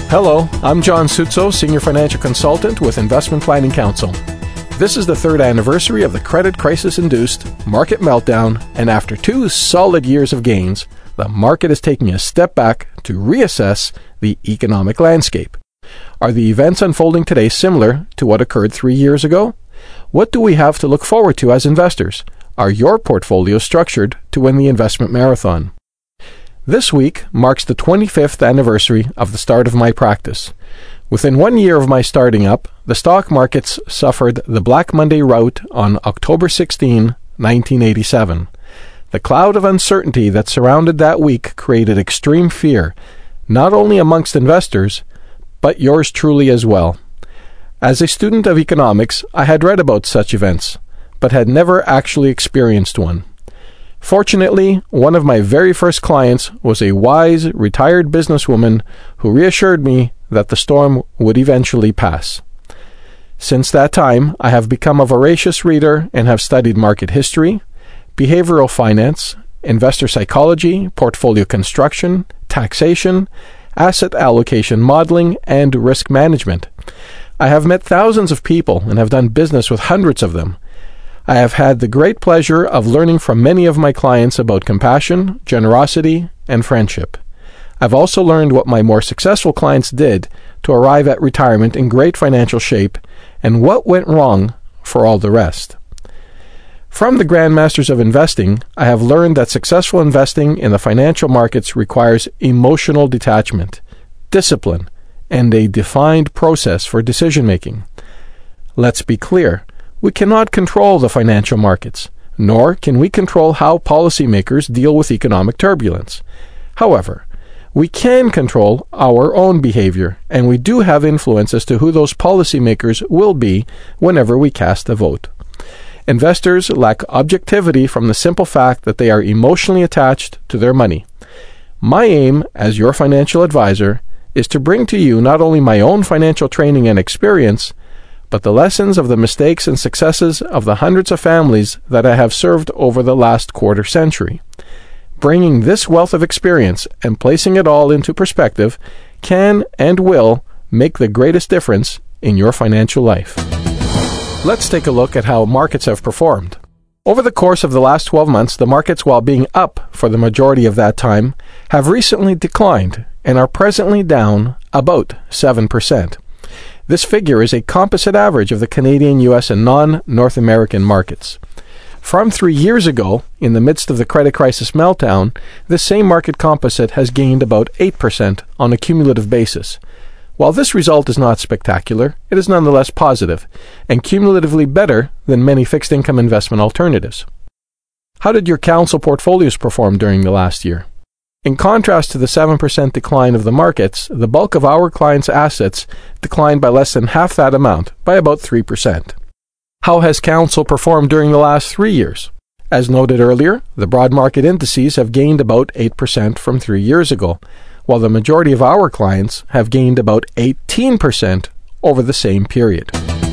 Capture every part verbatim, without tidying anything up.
Hello, I'm John Sutso, Senior Financial Consultant with Investment Planning Council. This is the third anniversary of the credit crisis-induced market meltdown, and after two solid years of gains, the market is taking a step back to reassess the economic landscape. Are the events unfolding today similar to what occurred three years ago? What do we have to look forward to as investors? Are your portfolios structured to win the investment marathon? This week marks the twenty-fifth anniversary of the start of my practice. Within one year of my starting up, the stock markets suffered the Black Monday rout on October sixteenth, nineteen eighty-seven. The cloud of uncertainty that surrounded that week created extreme fear, not only amongst investors, but yours truly as well. As a student of economics, I had read about such events, but had never actually experienced one. Fortunately, one of my very first clients was a wise, retired businesswoman who reassured me that the storm would eventually pass. Since that time, I have become a voracious reader and have studied market history, behavioral finance, investor psychology, portfolio construction, taxation, asset allocation modeling, and risk management. I have met thousands of people and have done business with hundreds of them. I have had the great pleasure of learning from many of my clients about compassion, generosity, and friendship. I've also learned what my more successful clients did to arrive at retirement in great financial shape and what went wrong for all the rest. From the Grandmasters of Investing, I have learned that successful investing in the financial markets requires emotional detachment, discipline, and a defined process for decision-making. Let's be clear, we cannot control the financial markets, nor can we control how policymakers deal with economic turbulence. However, we can control our own behavior, and we do have influence as to who those policymakers will be whenever we cast a vote. Investors lack objectivity from the simple fact that they are emotionally attached to their money. My aim as your financial advisor is to bring to you not only my own financial training and experience, but the lessons of the mistakes and successes of the hundreds of families that I have served over the last quarter century. Bringing this wealth of experience and placing it all into perspective can and will make the greatest difference in your financial life. Let's take a look at how markets have performed. Over the course of the last twelve months, the markets, while being up for the majority of that time, have recently declined and are presently down about seven percent. This figure is a composite average of the Canadian, U S, and non-North American markets. From three years ago, in the midst of the credit crisis meltdown, this same market composite has gained about eight percent on a cumulative basis. While this result is not spectacular, it is nonetheless positive, and cumulatively better than many fixed-income investment alternatives. How did your council portfolios perform during the last year? In contrast to the seven percent decline of the markets, the bulk of our clients' assets declined by less than half that amount, by about three percent. How has council performed during the last three years? As noted earlier, the broad market indices have gained about eight percent from three years ago, while the majority of our clients have gained about eighteen percent over the same period.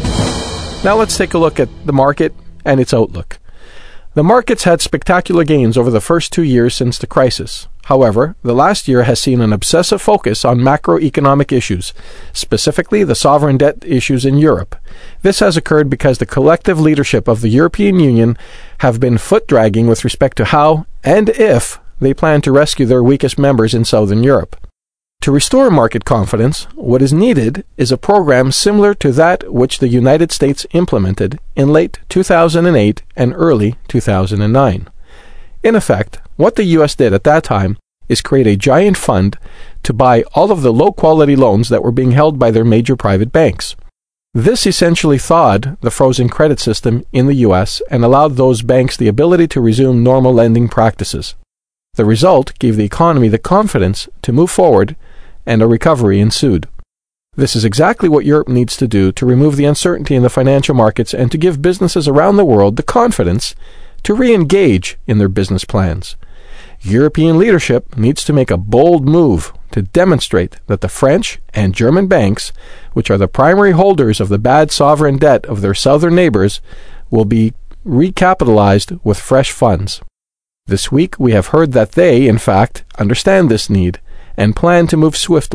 Now let's take a look at the market and its outlook. The markets had spectacular gains over the first two years since the crisis. However, the last year has seen an obsessive focus on macroeconomic issues, specifically the sovereign debt issues in Europe. This has occurred because the collective leadership of the European Union have been foot-dragging with respect to how and if they plan to rescue their weakest members in Southern Europe. To restore market confidence, what is needed is a program similar to that which the United States implemented in late two thousand eight and early two thousand nine. In effect, what the U S did at that time is create a giant fund to buy all of the low-quality loans that were being held by their major private banks. This essentially thawed the frozen credit system in the U S and allowed those banks the ability to resume normal lending practices. The result gave the economy the confidence to move forward, and a recovery ensued. This is exactly what Europe needs to do to remove the uncertainty in the financial markets and to give businesses around the world the confidence to re-engage in their business plans. European leadership needs to make a bold move to demonstrate that the French and German banks, which are the primary holders of the bad sovereign debt of their southern neighbors, will be recapitalized with fresh funds. This week we have heard that they, in fact, understand this need and plan to move swiftly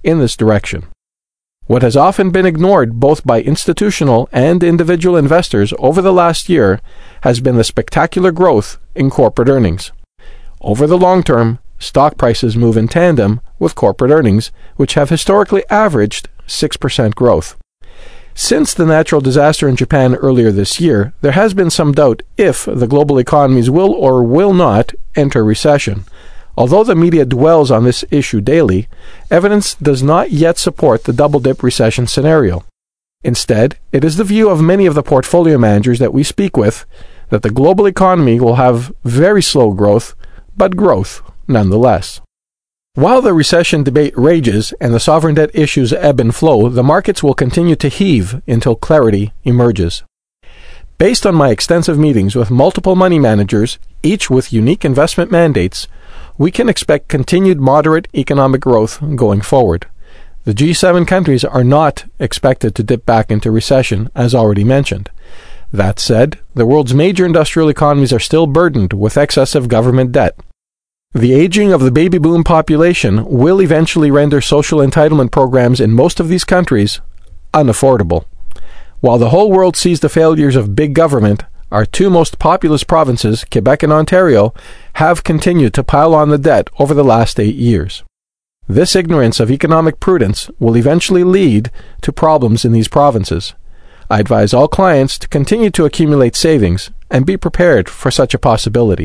in this direction. What has often been ignored both by institutional and individual investors over the last year has been the spectacular growth in corporate earnings. Over the long term, stock prices move in tandem with corporate earnings, which have historically averaged six percent growth. Since the natural disaster in Japan earlier this year, there has been some doubt if the global economies will or will not enter recession. Although the media dwells on this issue daily, evidence does not yet support the double-dip recession scenario. Instead, it is the view of many of the portfolio managers that we speak with that the global economy will have very slow growth, but growth nonetheless. While the recession debate rages and the sovereign debt issues ebb and flow, the markets will continue to heave until clarity emerges. Based on my extensive meetings with multiple money managers, each with unique investment mandates, we can expect continued moderate economic growth going forward. The G seven countries are not expected to dip back into recession, as already mentioned. That said, the world's major industrial economies are still burdened with excessive government debt. The aging of the baby boom population will eventually render social entitlement programs in most of these countries unaffordable. While the whole world sees the failures of big government, our two most populous provinces, Quebec and Ontario, have continued to pile on the debt over the last eight years. This ignorance of economic prudence will eventually lead to problems in these provinces. I advise all clients to continue to accumulate savings and be prepared for such a possibility.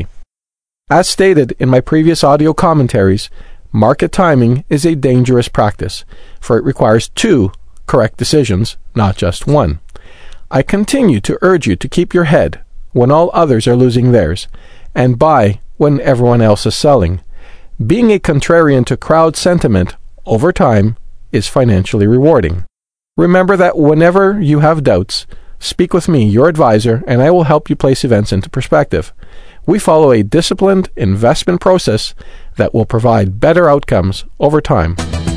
As stated in my previous audio commentaries, market timing is a dangerous practice, for it requires two correct decisions, not just one. I continue to urge you to keep your head when all others are losing theirs, and buy when everyone else is selling. Being a contrarian to crowd sentiment over time is financially rewarding. Remember that whenever you have doubts, speak with me, your advisor, and I will help you place events into perspective. We follow a disciplined investment process that will provide better outcomes over time.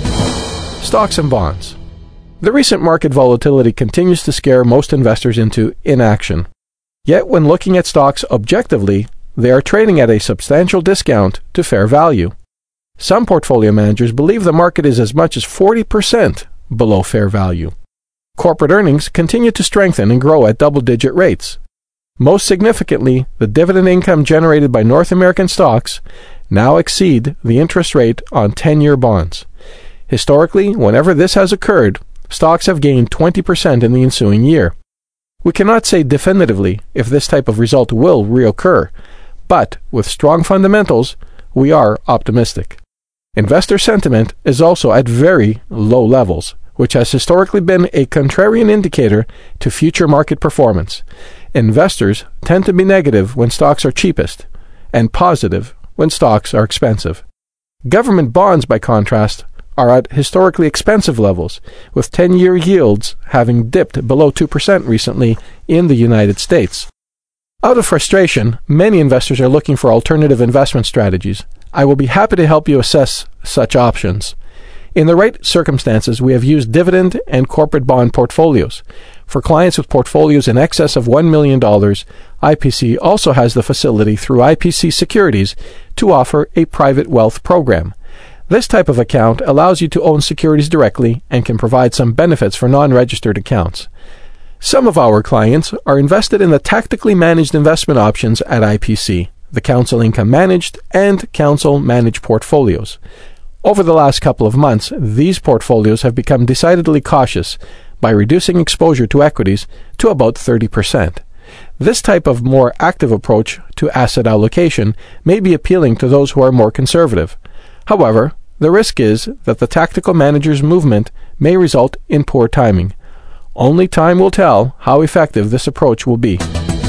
Stocks and bonds. The recent market volatility continues to scare most investors into inaction. Yet when looking at stocks objectively, they are trading at a substantial discount to fair value. Some portfolio managers believe the market is as much as forty percent below fair value. Corporate earnings continue to strengthen and grow at double-digit rates. Most significantly, the dividend income generated by North American stocks now exceed the interest rate on ten-year bonds. Historically, whenever this has occurred, stocks have gained twenty percent in the ensuing year. We cannot say definitively if this type of result will reoccur, but with strong fundamentals, we are optimistic. Investor sentiment is also at very low levels, which has historically been a contrarian indicator to future market performance. Investors tend to be negative when stocks are cheapest, and positive when stocks are expensive. Government bonds, by contrast, are at historically expensive levels, with ten-year yields having dipped below two percent recently in the United States. Out of frustration, many investors are looking for alternative investment strategies. I will be happy to help you assess such options. In the right circumstances, we have used dividend and corporate bond portfolios. For clients with portfolios in excess of one million dollars, I P C also has the facility through I P C Securities to offer a private wealth program. This type of account allows you to own securities directly and can provide some benefits for non-registered accounts. Some of our clients are invested in the tactically managed investment options at I P C, the Counsel Income Managed and Counsel Managed portfolios. Over the last couple of months, these portfolios have become decidedly cautious by reducing exposure to equities to about thirty percent. This type of more active approach to asset allocation may be appealing to those who are more conservative. However, the risk is that the tactical manager's movement may result in poor timing. Only time will tell how effective this approach will be.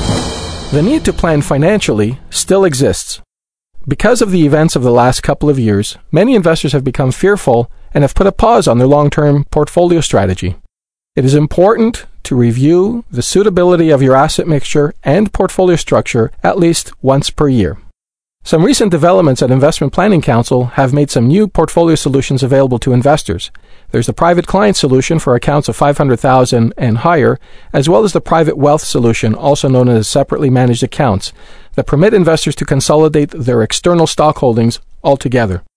The need to plan financially still exists. Because of the events of the last couple of years, many investors have become fearful and have put a pause on their long-term portfolio strategy. It is important to review the suitability of your asset mixture and portfolio structure at least once per year. Some recent developments at Investment Planning Council have made some new portfolio solutions available to investors. There's the Private Client Solution for accounts of five hundred thousand dollars and higher, as well as the Private Wealth Solution, also known as separately managed accounts, that permit investors to consolidate their external stock holdings altogether.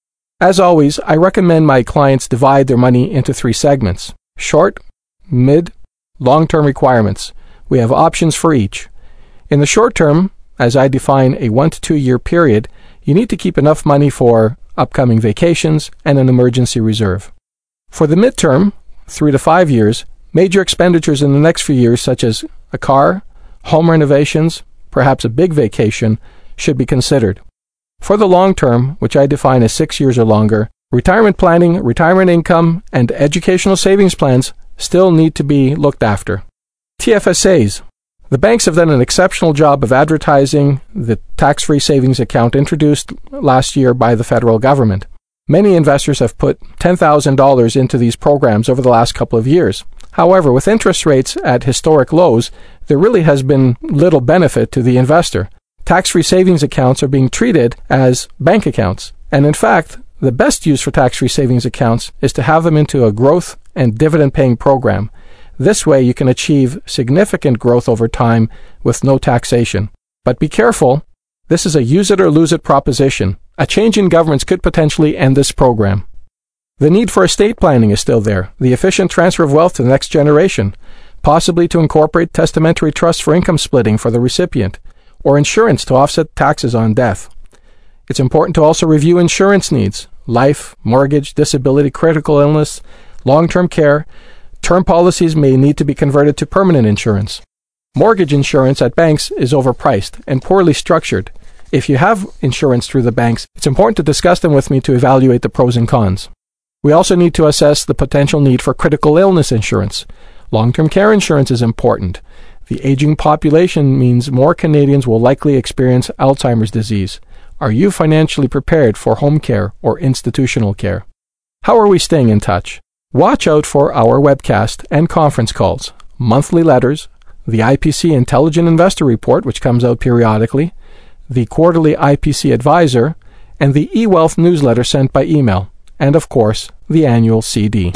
As always, I recommend my clients divide their money into three segments: short, mid, long-term requirements. We have options for each. In the short term, as I define a one to two year period, you need to keep enough money for upcoming vacations and an emergency reserve. For the midterm, three to five years, major expenditures in the next few years such as a car, home renovations, perhaps a big vacation, should be considered. For the long term, which I define as six years or longer, retirement planning, retirement income, and educational savings plans still need to be looked after. T F S As. The banks have done an exceptional job of advertising the tax-free savings account introduced last year by the federal government. Many investors have put ten thousand dollars into these programs over the last couple of years. However, with interest rates at historic lows, there really has been little benefit to the investor. Tax-free savings accounts are being treated as bank accounts, and in fact, the best use for tax-free savings accounts is to have them into a growth and dividend-paying program. This way you can achieve significant growth over time with no taxation. But be careful, this is a use-it-or-lose-it proposition. A change in governments could potentially end this program. The need for estate planning is still there, the efficient transfer of wealth to the next generation, possibly to incorporate testamentary trusts for income splitting for the recipient, or insurance to offset taxes on death. It's important to also review insurance needs: life, mortgage, disability, critical illness, long-term care. Term policies may need to be converted to permanent insurance. Mortgage insurance at banks is overpriced and poorly structured. If you have insurance through the banks, it's important to discuss them with me to evaluate the pros and cons. We also need to assess the potential need for critical illness insurance. Long-term care insurance is important. The aging population means more Canadians will likely experience Alzheimer's disease. Are you financially prepared for home care or institutional care? How are we staying in touch? Watch out for our webcast and conference calls, monthly letters, the I P C Intelligent Investor Report, which comes out periodically, the quarterly I P C Advisor, and the eWealth newsletter sent by email, and of course, the annual C D.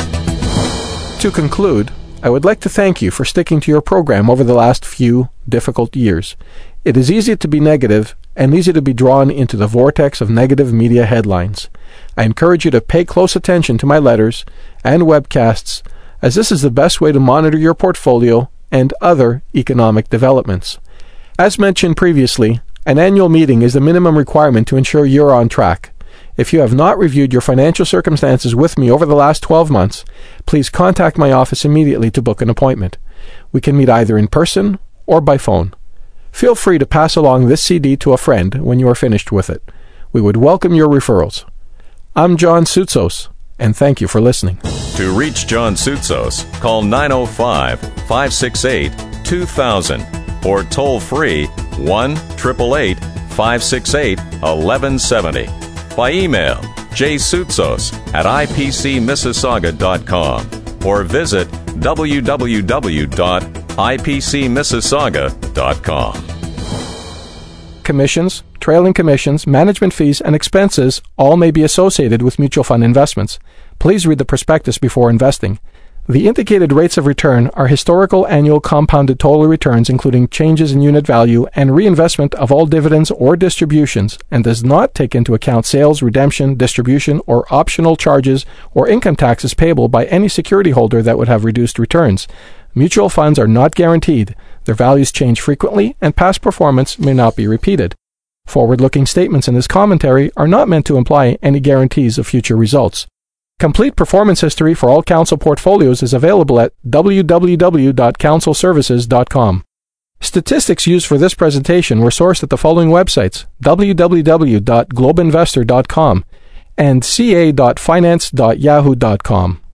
To conclude, I would like to thank you for sticking to your program over the last few difficult years. It is easy to be negative and easy to be drawn into the vortex of negative media headlines. I encourage you to pay close attention to my letters and webcasts, as this is the best way to monitor your portfolio and other economic developments. As mentioned previously, an annual meeting is the minimum requirement to ensure you're on track. If you have not reviewed your financial circumstances with me over the last twelve months, please contact my office immediately to book an appointment. We can meet either in person or by phone. Feel free to pass along this C D to a friend when you are finished with it. We would welcome your referrals. I'm John Soutsos, and thank you for listening. To reach John Soutsos, call nine oh five, five six eight, two thousand or toll free one eight eight eight, five six eight, one one seven zero. By email, jsoutsos at i p c mississauga dot com or visit w w w dot i p c mississauga dot com. Commissions, trailing commissions, management fees, and expenses all may be associated with mutual fund investments. Please read the prospectus before investing. The indicated rates of return are historical annual compounded total returns including changes in unit value and reinvestment of all dividends or distributions, and does not take into account sales, redemption, distribution, or optional charges or income taxes payable by any security holder that would have reduced returns. Mutual funds are not guaranteed. Their values change frequently, and past performance may not be repeated. Forward-looking statements in this commentary are not meant to imply any guarantees of future results. Complete performance history for all Counsel portfolios is available at w w w dot counsel services dot com. Statistics used for this presentation were sourced at the following websites: w w w dot globe investor dot com and c a dot finance dot yahoo dot com.